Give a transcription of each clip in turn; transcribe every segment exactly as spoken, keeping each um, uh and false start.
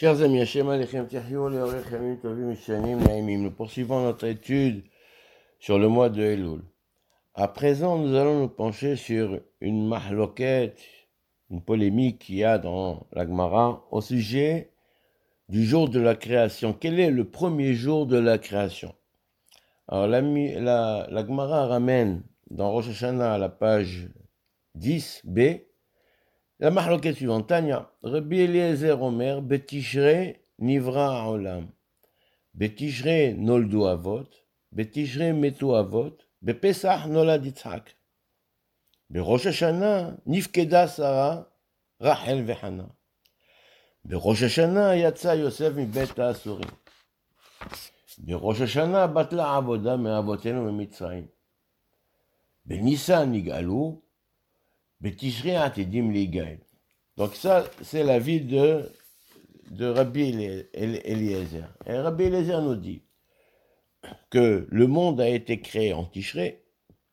Chers amis, Hashem Alechem Tichyu Leorech Yamim Tovim Mishanim Naimim. Nous poursuivons notre étude sur le mois de Elul. À présent, nous allons nous pencher sur une mahloket, une polémique qu'il y a dans la Gemara au sujet du jour de la création. Quel est le premier jour de la création? Alors, la, la, la Gemara ramène dans Rosh Hashanah à la page dix b la mahloket suivante. Tanya, Rabbi Eliezer Omer, Betishre Nivra Haolam. Betishre Noldu Avot, Betishre Metu Avot, Bepesach Nolad Yitzhak. Berosh Hashanah Nifkeda Sarah, Rachel Vehana. Berosh Hashanah Yatsa Yosef Mibet HaAsurim. Berosh Hashanah Batla Avoda Me'avotenu Me'mitzrayim. Benisan Nigalu, Betishre Atidim Ligael. Donc ça, c'est la vie de, de Rabbi Eliezer. Et Rabbi Eliezer nous dit que le monde a été créé en Tishré,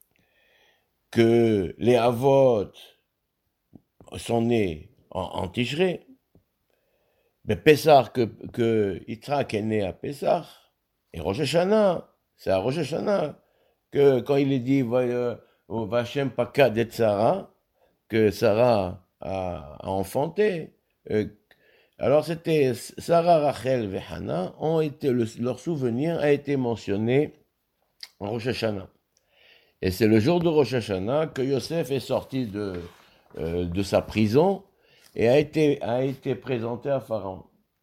que les Avot sont nés en, en Tishré, mais Pessah, que, que Yitzhak est né à Pessah, et Rosh Hashanah, c'est à Rosh Hashanah que quand il est dit Vashem Paka det Sarah, que Sarah a, a enfanté. Euh, alors c'était Sarah, Rachel et Hannah, ont été, le, leur souvenir a été mentionné en Rosh Hashanah. Et c'est le jour de Rosh Hashanah que Yosef est sorti de, euh, de sa prison et a été, a été présenté à Pharaon.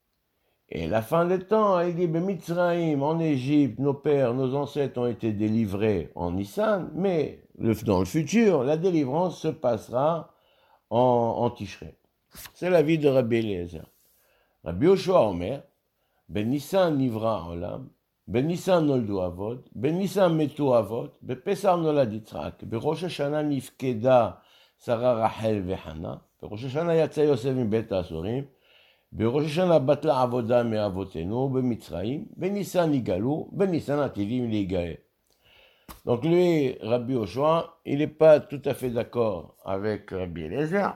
Et la fin des temps, il dit, Mitzrayim, en Égypte, nos pères, nos ancêtres ont été délivrés en Nissan, mais le, dans le futur, la délivrance se passera en, en Tishré. C'est la vie de Rabbi Eliezer. Rabbi Yoshua Omer, Ben Nissan Nivra Olam, Ben Nissan Noldu Avot, Ben Nissan Metu Avot, Ben Pesar Nolad Yitzhak, Ben Rosh Hashanah Nifkeda Sarah Rachel Vehana, Ben Rosh Hashanah Yatsa Yosef Mibet HaAsurim, בראש השנה בטלה עבודה מאבותינו במצרים, בניסן יגאלו, בניסן עתידים להיגאל. Donc lui, Rabbi Yoshua, il n'est pas tout à fait d'accord avec Rabbi Eliezer,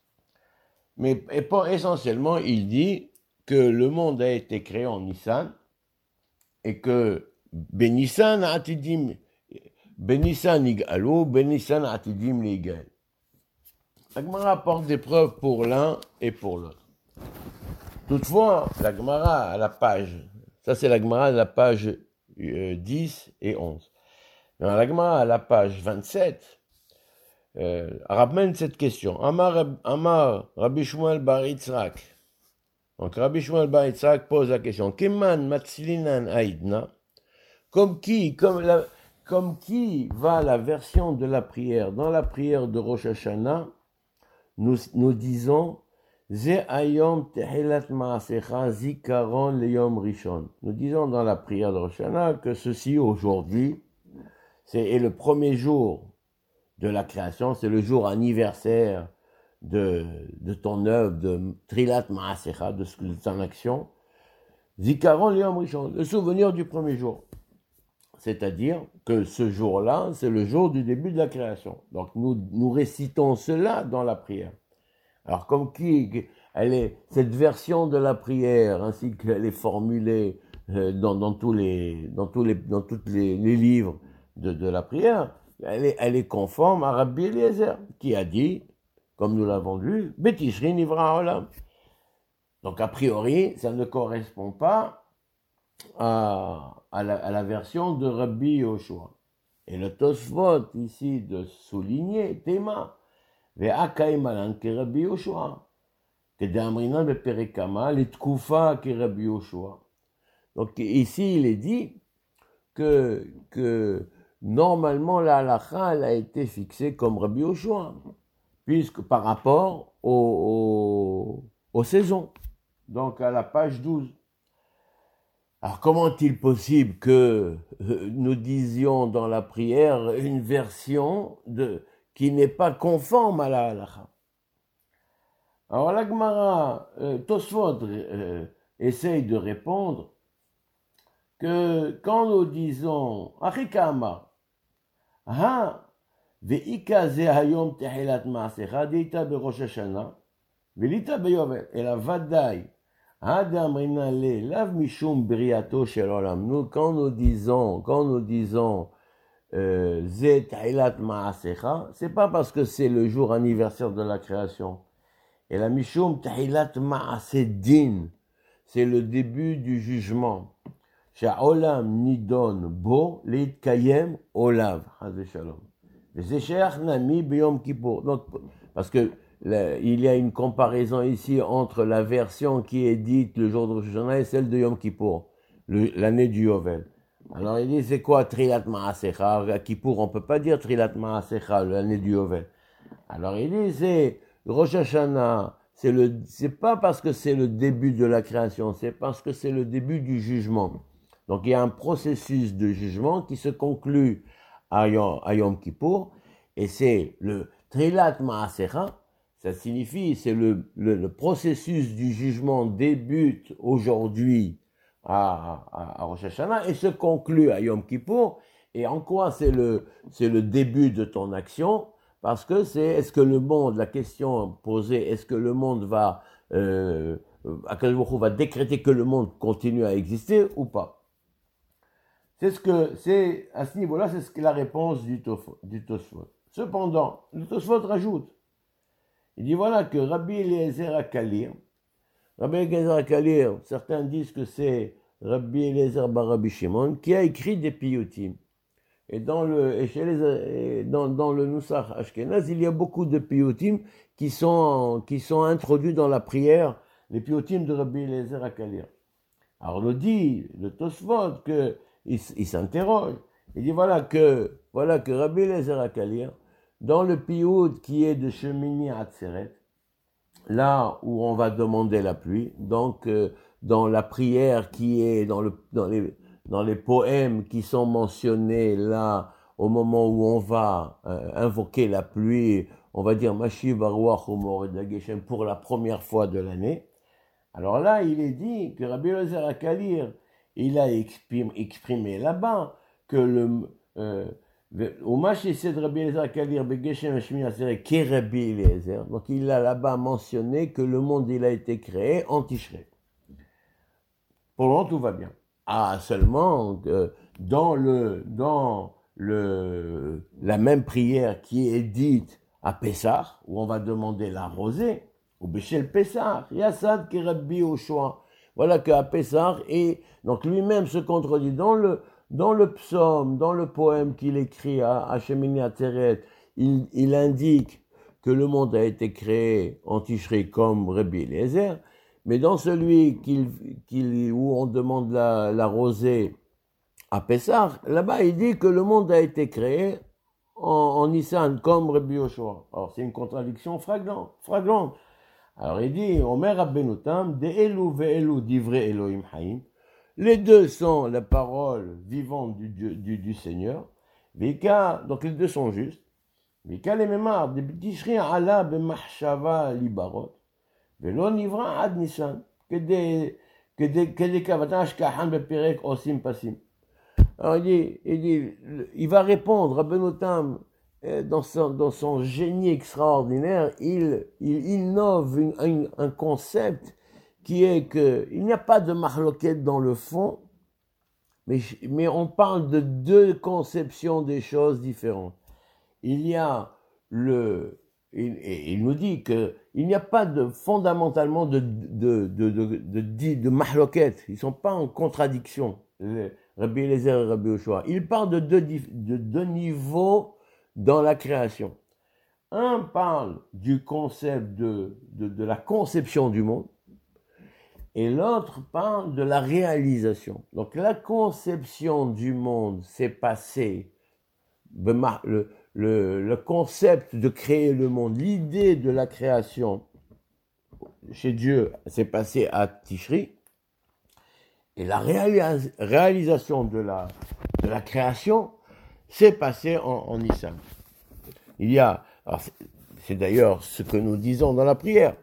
mais essentiellement, il dit que le monde a été créé en Nissan et que Benisan Atidim, Benisan Yig'alu, Benisan Atidim Ligal. La Gemara apporte des preuves pour l'un et pour l'autre. Toutefois, la Gemara à la page, ça c'est la Gemara à la page euh, dix et onze. Dans la Gemara à la page vingt-sept, euh, ramène cette question. Amar, Amar Rabbi Shmuel bar Yitzhak. Donc Rabbi Shmuel bar Yitzhak pose la question. Keman matzlinan aïdna. Comme qui, comme, la, comme qui va la version de la prière? Dans la prière de Rosh Hashanah, nous, nous disons Ze ayom tehilat ma'asecha zikaron leyom rishon. Nous disons dans la prière de Rosh Hashanah que ceci aujourd'hui, c'est est le premier jour de la création, c'est le jour anniversaire de, de ton œuvre, de trilat ma'asecha, de, de ton action. Zikaron leyom rishon, le souvenir du premier jour. C'est-à-dire que ce jour-là, c'est le jour du début de la création. Donc nous, nous récitons cela dans la prière. Alors, comme qui, elle est, cette version de la prière, ainsi qu'elle est formulée euh, dans, dans tous les, dans tous les, dans toutes les, les livres de, de la prière, elle est, elle est conforme à Rabbi Eliezer, qui a dit, comme nous l'avons vu, Betishri Nivra Olam. Donc, a priori, ça ne correspond pas à, à, la, à la version de Rabbi Yoshua. Et le Tosfot, ici, de souligner, Théma, Ve'akaïmalan ke Rabbi Yoshua. Kedamrinan beperekama, les tkoufa ke Rabbi Yoshua. Donc ici, il est dit que, que normalement la halakha elle a été fixée comme Rabbi Yoshua, puisque par rapport aux, aux, aux saisons. Donc à la page douze. Alors comment est-il possible que euh, nous disions dans la prière une version de qui n'est pas conforme à la halakha? Alors la Gemara, euh, Tosfot euh, essaye de répondre que quand nous disons Achikama, ha ve'ika ze hayom tehilat ma'asecha deita berosh Hashanah ve'lita beyovel, et la vadaï Adamrina le lav mishum briato shel olam. Nous, quand nous disons, quand nous disons Zé ta'ilat ma'asecha, c'est pas parce que c'est le jour anniversaire de la création. Et la mishum ta'ilat ma'asedin, c'est le début du jugement. Sha'olam nidon bo leit kayem olav, hazé shalom. Zé sheach nami b'yom kippour. Donc, parce que là, il y a une comparaison ici entre la version qui est dite le jour de Rosh Hashanah et celle de Yom Kippour, le, l'année du Yovel. Alors il dit, c'est quoi Trilat Ma'asecha? À Kippour, on ne peut pas dire Trilat Ma'asecha, l'année du Yovel. Alors il dit, c'est Rosh Hashanah, c'est, le, c'est pas parce que c'est le début de la création, c'est parce que c'est le début du jugement. Donc il y a un processus de jugement qui se conclut à Yom, à Yom Kippour, et c'est le Trilat Ma'asecha. Ça signifie, c'est le, le, le processus du jugement débute aujourd'hui à, à, à Rosh Hashanah et se conclut à Yom Kippour. Et en quoi c'est le, c'est le début de ton action? Parce que c'est, est-ce que le monde, la question posée, est-ce que le monde va, euh, va décréter que le monde continue à exister ou pas? C'est ce que, c'est, à ce niveau-là, c'est ce que la réponse du Tosfot. Cependant, le Tosfot rajoute, il dit voilà que Rabbi Eliezer HaKalir, Rabbi Eliezer HaKalir, certains disent que c'est Rabbi Eliezer bar Rabbi Shimon, qui a écrit des piyutim. Et dans le, et chez les, et dans, dans le Nusach Ashkenaz, il y a beaucoup de piyutim qui sont, qui sont introduits dans la prière, les piyutim de Rabbi Eliezer HaKalir. Alors, on nous dit, le Tosfot, que, il, il s'interroge. Il dit voilà que, voilà que Rabbi Eliezer HaKalir, dans le piyut qui est de Shemini Atzeret, là où on va demander la pluie, donc euh, dans la prière qui est dans, le, dans, les, dans les poèmes qui sont mentionnés là, au moment où on va euh, invoquer la pluie, on va dire Mashiv Baruach Umored Geshem pour la première fois de l'année. Alors là, il est dit que Rabbi Eliezer HaKalir, il a exprimé, exprimé là-bas que le... Euh, donc il a là-bas mentionné que le monde il a été créé en Tishrei. Pour le moment tout va bien. Ah seulement euh, dans le dans le la même prière qui est dite à Pessah où on va demander la rosée ou Béchel Pessah, Yassad ki Rabbi Yoshua. Voilà qu'à Pessah et donc lui-même se contredit dans le Dans le psaume, dans le poème qu'il écrit à, à Shemini Atzeret, il, il indique que le monde a été créé en Tishrei comme Rabbi Eliezer, mais dans celui qu'il, qu'il, où on demande la, la rosée à Pessah, là-bas il dit que le monde a été créé en, en Nissan comme Rabbi Yoshua. Alors c'est une contradiction flagrante. flagrante. Alors il dit, Omer Rabbeinu Tam, de Elu ve'elu divrei Elohim Haim. Les deux sont la parole vivante du, du, du, du Seigneur. Vika, donc les deux sont justes. Vika les mémoires de Tishri ala b'machshava libarot. Velo nivra ad Nissan. Que des que des que des kavatash kahan bepirek osim pasim. Alors il dit, il dit, il va répondre à Benotam dans son dans son génie extraordinaire. Il il innove une, une, un concept qui est qu'il n'y a pas de mahloket dans le fond, mais, mais on parle de deux conceptions des choses différentes. Il y a le... Il, il nous dit qu'il n'y a pas de, fondamentalement de, de, de, de, de, de, de mahloket. Ils ne sont pas en contradiction, Rabbi Eliezer et Rabbi Yoshua. Ils parlent de deux, de deux niveaux dans la création. Un parle du concept de, de, de la conception du monde, et l'autre parle de la réalisation. Donc la conception du monde s'est passée, le, le, le concept de créer le monde, l'idée de la création chez Dieu s'est passée à Tishri, et la réalis- réalisation de la, de la création s'est passée en, en Nissan. Il y a, alors c'est, c'est d'ailleurs ce que nous disons dans la prière.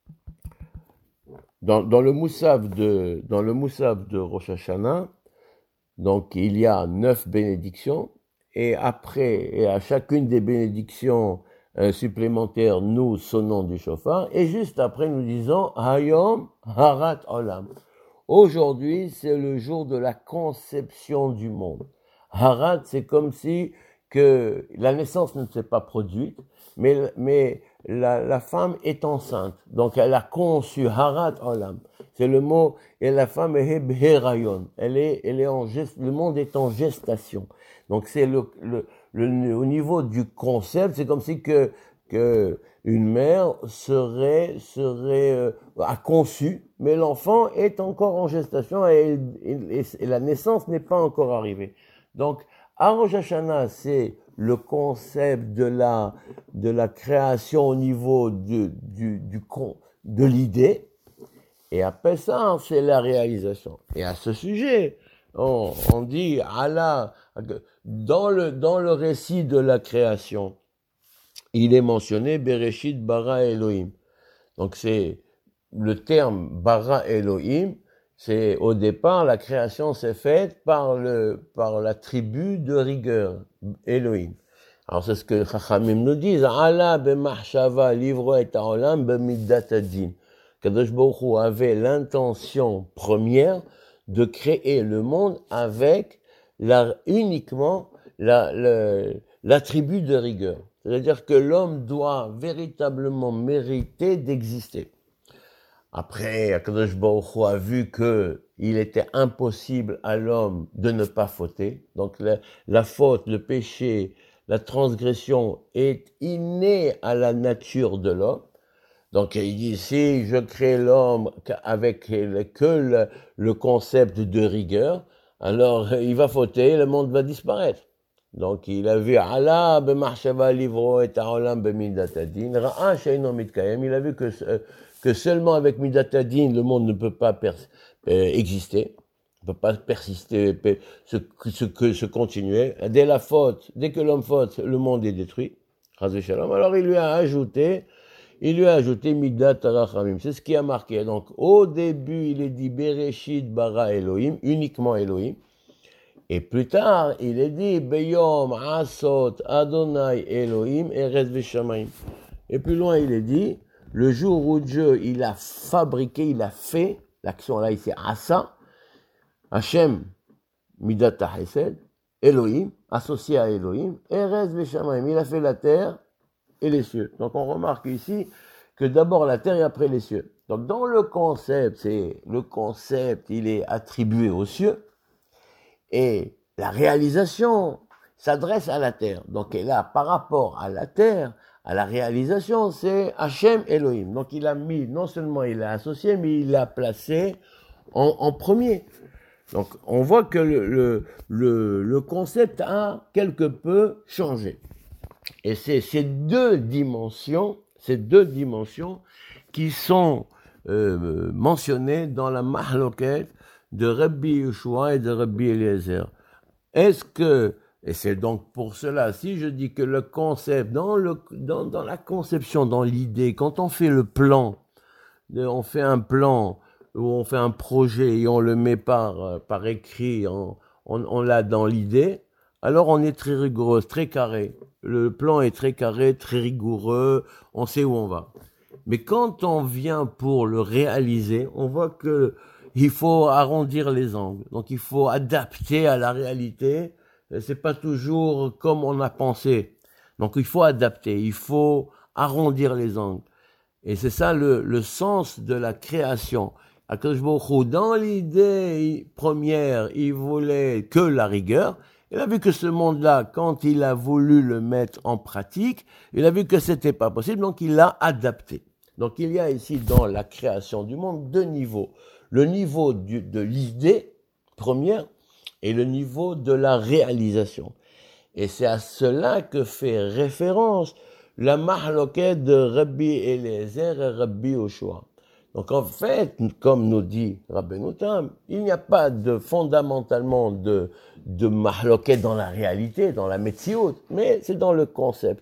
Dans, dans le Moussaf de, dans le Moussaf de Rosh Hashanah, donc il y a neuf bénédictions, et après, et à chacune des bénédictions, euh, supplémentaire, nous sonnons du chauffard, et juste après nous disons Hayom Harat Olam. Aujourd'hui, c'est le jour de la conception du monde. Harat, c'est comme si que la naissance ne s'est pas produite, mais, mais la, la femme est enceinte. Donc, elle a conçu Harat Olam. C'est le mot, et la femme est Herayon. Elle est, elle est en gest, le monde est en gestation. Donc, c'est le, le, le, au niveau du concept, c'est comme si que, que une mère serait, serait, euh, a conçu, mais l'enfant est encore en gestation et, et, et la naissance n'est pas encore arrivée. Donc, à Rosh Hashanah, c'est le concept de la, de la création au niveau de, du, du, de l'idée. Et après ça, c'est la réalisation. Et à ce sujet, on, on dit, Allah, dans le, dans le récit de la création, il est mentionné Bereshit bara Elohim. Donc c'est le terme bara Elohim, c'est au départ la création s'est faite par le par la tribu de rigueur Elohim. Alors c'est ce que Chachamim nous disent. Allah b'machshava livro et haolam b'midat hadin. Kadosh Baruch Hu avait l'intention première de créer le monde avec la, uniquement la, la, l'attribut de rigueur. C'est-à-dire que l'homme doit véritablement mériter d'exister. Après, Akadosh Baruch Hu a vu que il était impossible à l'homme de ne pas fauter. Donc la, la faute, le péché, la transgression est innée à la nature de l'homme. Donc il dit, si je crée l'homme avec que le, le concept de rigueur, alors il va fauter, le monde va disparaître. Donc il a vu Allah b'machshava livro et haolam b'midat hadin, ra'a she'eino mitkayem, il a vu que que seulement avec midat hadin le monde ne peut pas pers- euh, exister, ne peut pas persister, peut, se, se, se continuer. Dès la faute, dès que l'homme faute, le monde est détruit. Alors il lui a ajouté Il lui a ajouté Midat Arachamim. C'est ce qui a marqué. Donc, au début, il est dit Bereshit bara Elohim, uniquement Elohim. Et plus tard, il est dit Beyom Asot Adonai Elohim Erez Veshamayim. Et plus loin, il est dit le jour où Dieu, il a fabriqué, il a fait, l'action là, ici, Asa, Hashem, Midat HaHesed, Elohim, associé à Elohim, Erez Veshamayim. Il a fait la terre et les cieux. Donc on remarque ici que d'abord la terre et après les cieux. Donc dans le concept, c'est le concept, il est attribué aux cieux et la réalisation s'adresse à la terre. Donc et là, par rapport à la terre, à la réalisation, c'est Hashem Elohim. Donc il a mis, non seulement il a associé, mais il l'a placé en, en premier. Donc on voit que le, le, le, le concept a quelque peu changé. Et c'est ces deux dimensions, ces deux dimensions qui sont euh, mentionnées dans la mahloket de Rabbi Yeshua et de Rabbi Eliezer. Est-ce que, et c'est donc pour cela, si je dis que le concept, dans, le, dans, dans la conception, dans l'idée, quand on fait le plan, on fait un plan ou on fait un projet et on le met par, par écrit, on, on, on l'a dans l'idée, alors on est très rigoureux, très carré. Le plan est très carré, très rigoureux, on sait où on va. Mais quand on vient pour le réaliser, on voit que il faut arrondir les angles. Donc il faut adapter à la réalité. C'est pas toujours comme on a pensé. Donc il faut adapter, il faut arrondir les angles. Et c'est ça le, le sens de la création. Akadosh Baruch Hu, dans l'idée première, il voulait que la rigueur. Il a vu que ce monde-là, quand il a voulu le mettre en pratique, il a vu que c'était pas possible, donc il l'a adapté. Donc il y a ici dans la création du monde deux niveaux. Le niveau du, de l'idée première et le niveau de la réalisation. Et c'est à cela que fait référence la mahloket de Rabbi Eliezer et Rabbi Yoshua. Donc en fait, comme nous dit Rabbeinu Tam, il n'y a pas de fondamentalement de, de mahloket dans la réalité, dans la metziot, mais c'est dans le concept.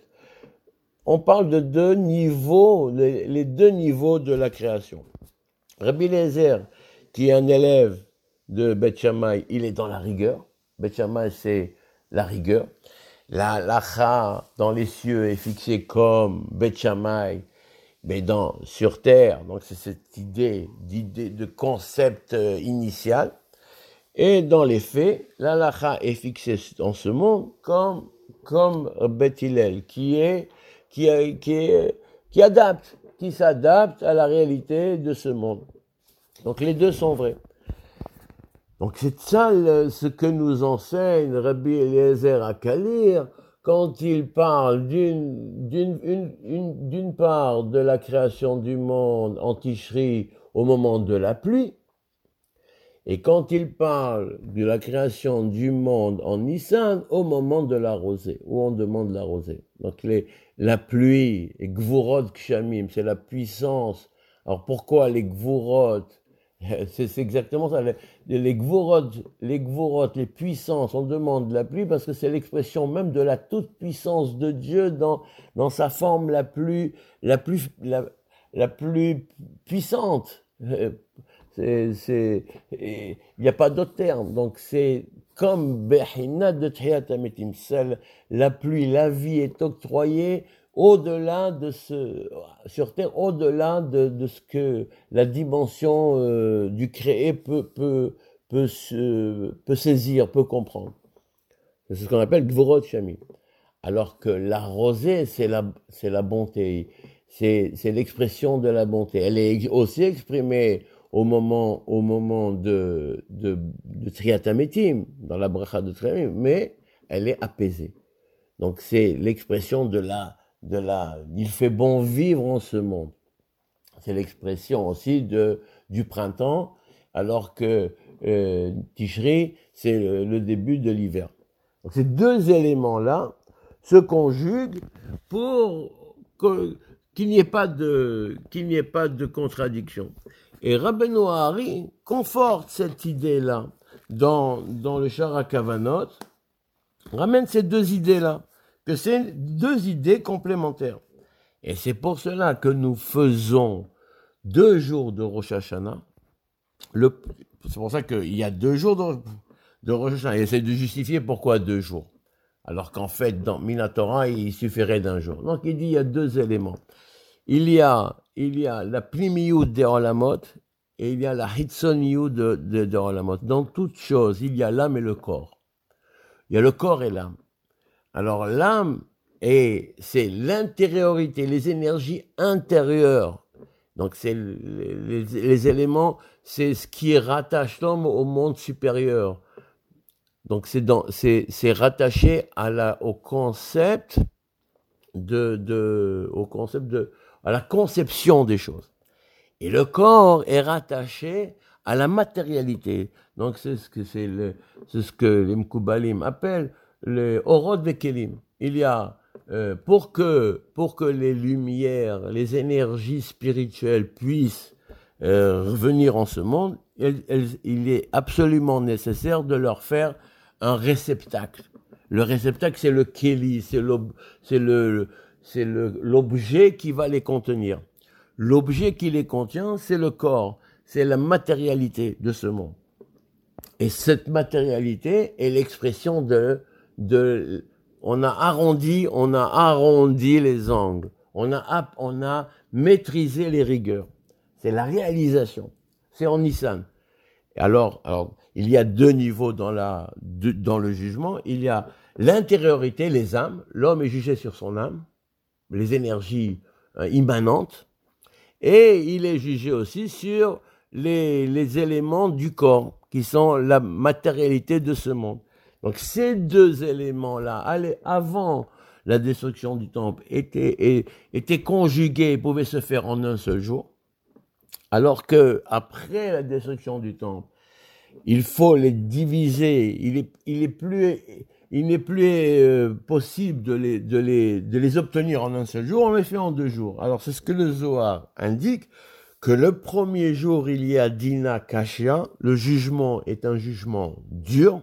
On parle de deux niveaux, les, les deux niveaux de la création. Rabbi Eliezer, qui est un élève de Beth Shammai, il est dans la rigueur. Beth Shammai, c'est la rigueur. la lacha dans les cieux est fixée comme Bet Shammai, mais dans, sur terre. Donc c'est cette idée, d'idée de concept euh, initial. Et dans les faits, la lacha est fixée dans ce monde comme, comme Bet Hillel, qui est, qui, est, qui, est, qui adapte, qui s'adapte à la réalité de ce monde. Donc les deux sont vrais. Donc c'est ça le, ce que nous enseigne Rabbi Eliezer HaKalir quand il parle d'une, d'une, une, une, d'une part de la création du monde en Tishri au moment de la pluie, et quand il parle de la création du monde en Nissan au moment de la rosée, où on demande la rosée. Donc les, la pluie, et Gvurot Kshamim, c'est la puissance. Alors pourquoi les Gvurot? C'est, c'est exactement ça. Les, les Gvurot, les Gvurot, les puissances, on demande la pluie parce que c'est l'expression même de la toute-puissance de Dieu dans, dans sa forme la plus, la plus, la, la plus puissante. C'est, c'est, il n'y a pas d'autre terme. Donc c'est comme Behina de Tchiyat HaMetim. La pluie, la vie est octroyée au-delà de ce, sur Terre, au-delà de, de ce que la dimension euh, du créé peut, peut, peut, se, peut saisir, peut comprendre. C'est ce qu'on appelle Gvurot Shami. Alors que la rosée, c'est la, c'est la bonté. C'est, c'est l'expression de la bonté. Elle est aussi exprimée au moment, au moment de, de, de Tchiyat HaMetim, dans la bracha de Tchiyat HaMetim, mais elle est apaisée. Donc c'est l'expression de la, de la, il fait bon vivre en ce monde. C'est l'expression aussi de, du printemps, alors que euh, Tishri, c'est le, le début de l'hiver. Donc ces deux éléments-là se conjuguent pour que, qu'il n'y ait pas de, qu'il n'y ait pas de contradiction. Et Rabbeinu Hari conforte cette idée-là dans, dans le Shara Kavanot, ramène ces deux idées-là, que c'est deux idées complémentaires. Et c'est pour cela que nous faisons deux jours de Rosh Hashanah. Le, c'est pour ça qu'il y a deux jours de, de Rosh Hashanah. Il essaie de justifier pourquoi deux jours. Alors qu'en fait, dans Minatora, il suffirait d'un jour. Donc il dit il y a deux éléments. Il y a, il y a la Plimiyut de Olamot et il y a la Hitzoniyut de, de, de Olamot. Dans toute chose, il y a l'âme et le corps. Il y a le corps et l'âme. Alors l'âme, et c'est l'intériorité, les énergies intérieures. Donc c'est les, les, les éléments, c'est ce qui rattache l'homme au monde supérieur. Donc c'est, dans, c'est, c'est rattaché à la, au concept de, de, au concept de, à la conception des choses. Et le corps est rattaché à la matérialité. Donc c'est ce que c'est le, c'est ce que les Mkoubalim appellent le Orod Vekelim. Il y a, euh, pour que, pour que les lumières, les énergies spirituelles puissent euh, revenir en ce monde, elles, elles, il est absolument nécessaire de leur faire un réceptacle. Le réceptacle, c'est le Keli, c'est, l'ob, c'est, le, c'est le, l'objet qui va les contenir. L'objet qui les contient, c'est le corps, c'est la matérialité de ce monde. Et cette matérialité est l'expression de, de, on a arrondi, on a arrondi les angles, on a, on a maîtrisé les rigueurs. C'est la réalisation. C'est en Nissan. Alors, alors, il y a deux niveaux dans la, de, dans le jugement. Il y a l'intériorité, les âmes. L'homme est jugé sur son âme, les énergies euh, immanentes. Et il est jugé aussi sur les, les éléments du corps, qui sont la matérialité de ce monde. Donc ces deux éléments-là, allez, avant la destruction du temple, étaient, étaient conjugués, pouvaient se faire en un seul jour. Alors que après la destruction du temple, il faut les diviser. Il est, il est plus, il n'est plus euh, possible de les, de les, de les obtenir en un seul jour. On les fait en deux jours. Alors c'est ce que le Zohar indique, que le premier jour il y a Dina Kashia. Le jugement est un jugement dur,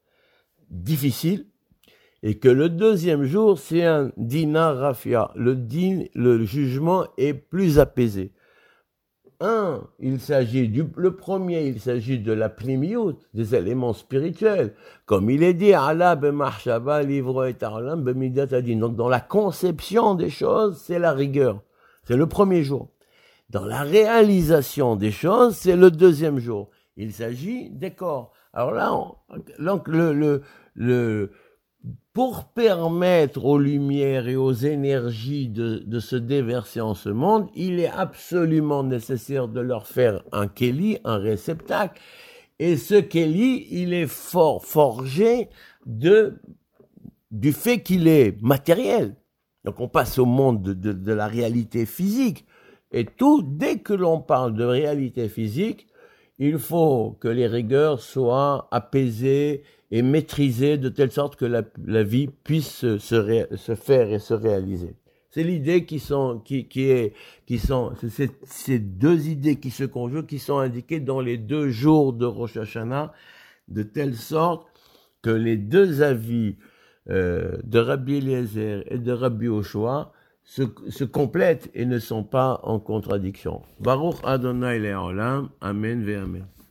difficile, et que le deuxième jour c'est un Dina Rafia. Le din, le jugement est plus apaisé. un, il s'agit du, le premier, il s'agit de la primiout, des éléments spirituels. Comme il est dit, Allah b'mahshaba livro et arlam b'midat adin. Donc, dans la conception des choses, c'est la rigueur. C'est le premier jour. Dans la réalisation des choses, c'est le deuxième jour. Il s'agit des corps. Alors là, on, donc le, le, le, pour permettre aux lumières et aux énergies de, de se déverser en ce monde, il est absolument nécessaire de leur faire un kéli, un réceptacle. Et ce kéli, il est fort, forgé de, du fait qu'il est matériel. Donc on passe au monde de, de, de la réalité physique. Et tout, dès que l'on parle de réalité physique, il faut que les rigueurs soient apaisées et maîtrisées de telle sorte que la, la vie puisse se, se, ré, se faire et se réaliser. C'est l'idée qui sont, qui, qui est, qui sont, c'est ces deux idées qui se conjuguent, qui sont indiquées dans les deux jours de Rosh Hashanah, de telle sorte que les deux avis euh, de Rabbi Eliezer et de Rabbi Yoshua se, se complètent et ne sont pas en contradiction. Baruch Adonai Le'olam, Amen ve Amen.